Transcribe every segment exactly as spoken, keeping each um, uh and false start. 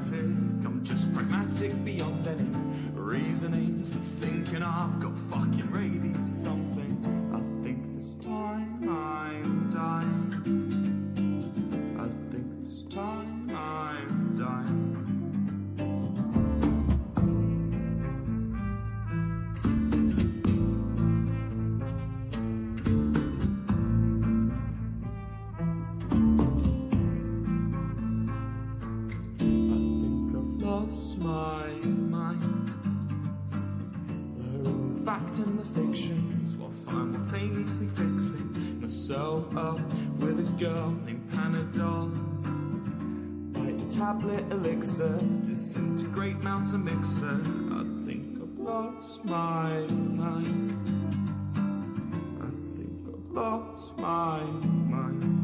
static, I'm just pragmatic beyond any reasoning for thinking I've got fucking rabies or something. I think this time I'm dying. I think this time I'm dying. Lost my mind. The fact and the fictions, while simultaneously fixing myself up with a girl named Panadol. Like the tablet elixir, disintegrate mounts a mixer. I think I've lost my mind. I think I've lost my mind.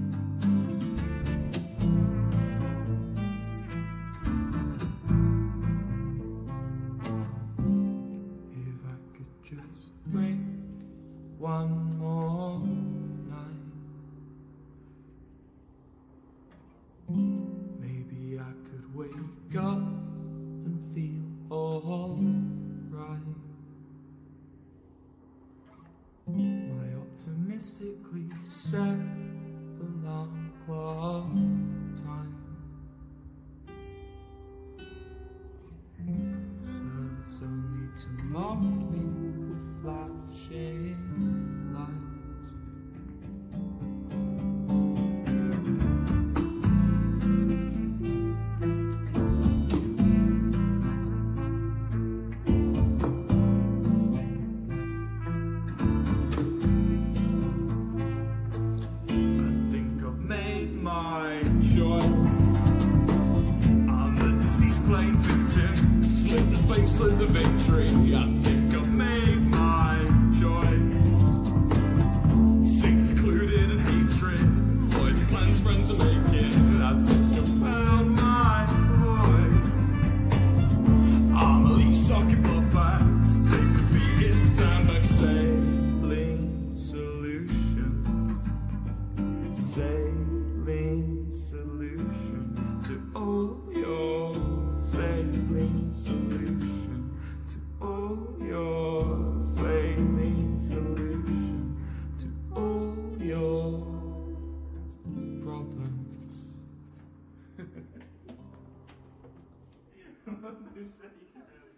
Just wait one more night. Maybe I could wake up and feel alright. My optimistically set alarm clock time serves only to mock me with flashing lights. I think I've made my choice. I'm the deceased playing victim, slit the face, slit the victory. I think I've made my choice. Secluded in hatred, avoid the plans friends are making. I think I've found my voice. I'm a leech sucking blood bags. Taste defeat is a sandbag sailing solution. Sailing solution to all your failing solution. To all your failing solution. To all your problems.